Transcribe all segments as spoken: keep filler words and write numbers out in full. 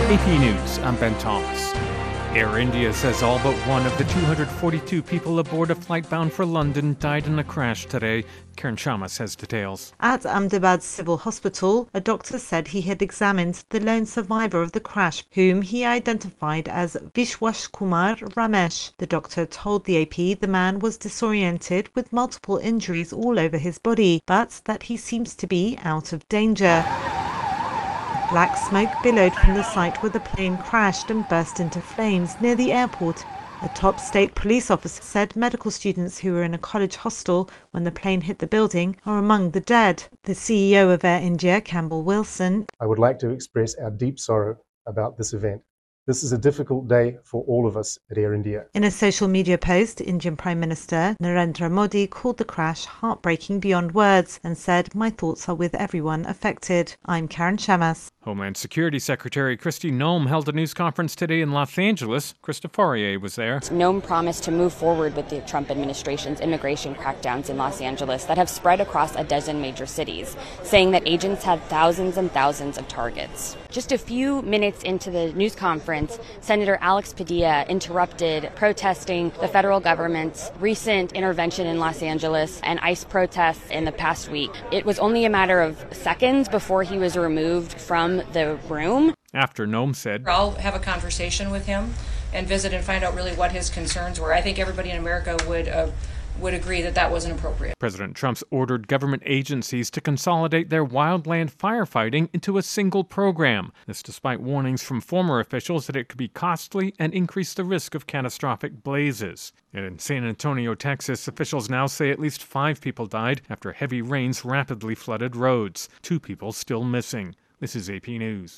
A P News, I'm Ben Thomas. Air India says all but one of the two hundred forty-two people aboard a flight bound for London died in a crash today. Karen Shamas has details. At Ahmedabad Civil Hospital, a doctor said he had examined the lone survivor of the crash, whom he identified as Vishwas Kumar Ramesh. The doctor told the A P the man was disoriented with multiple injuries all over his body, but that he seems to be out of danger. Black smoke billowed from the site where the plane crashed and burst into flames near the airport. A top state police officer said medical students who were in a college hostel when the plane hit the building are among the dead. The C E O of Air India, Campbell Wilson, I would like to express our deep sorrow about this event. This is a difficult day for all of us at Air India. In a social media post, Indian Prime Minister Narendra Modi called the crash heartbreaking beyond words and said, "My thoughts are with everyone affected." I'm Karen Shamas. Homeland Security Secretary Kristi Noem held a news conference today in Los Angeles. Krista Fourier was there. Noem promised to move forward with the Trump administration's immigration crackdowns in Los Angeles that have spread across a dozen major cities, saying that agents had thousands and thousands of targets. Just a few minutes into the news conference, Senator Alex Padilla interrupted protesting the federal government's recent intervention in Los Angeles and ICE protests in the past week. It was only a matter of seconds before he was removed from the room. After Noem said, I'll have a conversation with him and visit and find out really what his concerns were. I think everybody in America would uh, would agree that that wasn't appropriate. President Trump's ordered government agencies to consolidate their wildland firefighting into a single program. This despite warnings from former officials that it could be costly and increase the risk of catastrophic blazes. And in San Antonio, Texas, officials now say at least five people died after heavy rains rapidly flooded roads. Two people still missing. This is A P News.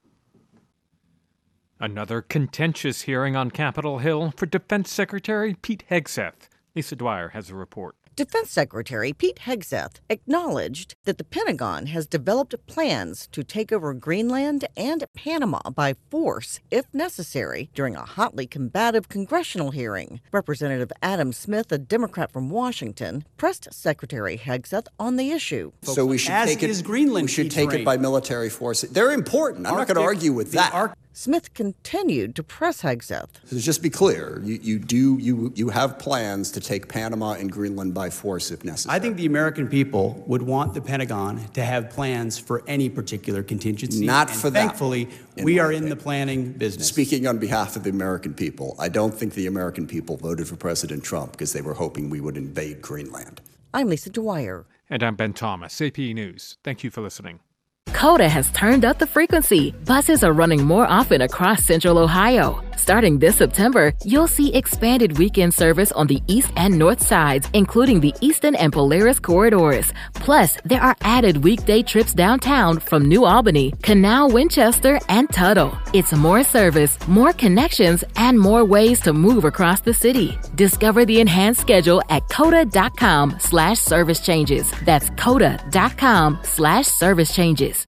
Another contentious hearing on Capitol Hill for Defense Secretary Pete Hegseth. Lisa Dwyer has a report. Defense Secretary Pete Hegseth acknowledged that the Pentagon has developed plans to take over Greenland and Panama by force, if necessary, during a hotly combative congressional hearing. Representative Adam Smith, a Democrat from Washington, pressed Secretary Hegseth on the issue. So we should As take it. is Greenland we should key take terrain. it by military force. They're important. I'm Arctic, not going to argue with that. Arc- Smith continued to press Hegseth. So just be clear, you, you do you you have plans to take Panama and Greenland by force if necessary. I think the American people would want the Pentagon to have plans for any particular contingency. Not and for that. Thankfully, in we my are in opinion. the planning business. Speaking on behalf of the American people, I don't think the American people voted for President Trump because they were hoping we would invade Greenland. I'm Lisa Dwyer. And I'm Ben Thomas, A P News. Thank you for listening. Coda has turned up the frequency. Buses are running more often across Central Ohio. Starting this September, you'll see expanded weekend service on the east and north sides, including the Eastern and Polaris corridors. Plus, there are added weekday trips downtown from New Albany, Canal, Winchester, and Tuttle. It's more service, more connections, and more ways to move across the city. Discover the enhanced schedule at coda.com slash service changes. That's coda.com slash service changes.